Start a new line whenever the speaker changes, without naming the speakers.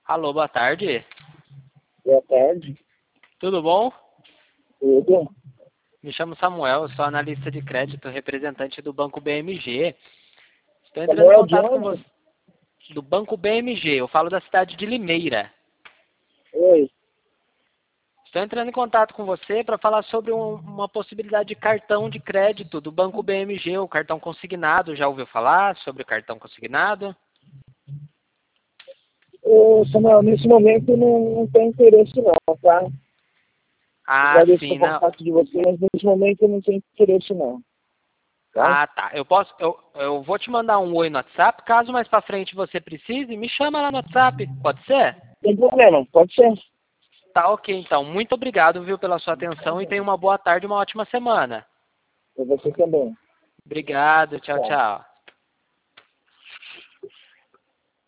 Alô, boa tarde.
Boa tarde.
Tudo bom?
Tudo?
Me chamo Samuel, sou analista de crédito, representante do Banco BMG. Estou entrando em
Samuel de
contato com
onde?
você do Banco BMG, eu falo da cidade de Limeira.
Oi.
Estou entrando em contato com você para falar sobre uma possibilidade de cartão de crédito do Banco BMG, o cartão consignado. Já ouviu falar sobre o cartão consignado?
Ô, Samuel, nesse momento não tem interesse não, tá?
Ah,
Agradeço
sim,
o
não.
contato de você, mas nesse momento não tem interesse não, tá?
Ah, tá. Eu vou te mandar um oi no WhatsApp. Caso mais para frente você precise, me chama lá no WhatsApp. Pode ser?
Tem problema, pode ser.
Tá, ok, então. Muito obrigado, viu, pela sua atenção e tenha uma boa tarde e uma ótima semana.
Pra você também.
Obrigado, tchau,
Tchau.
tchau.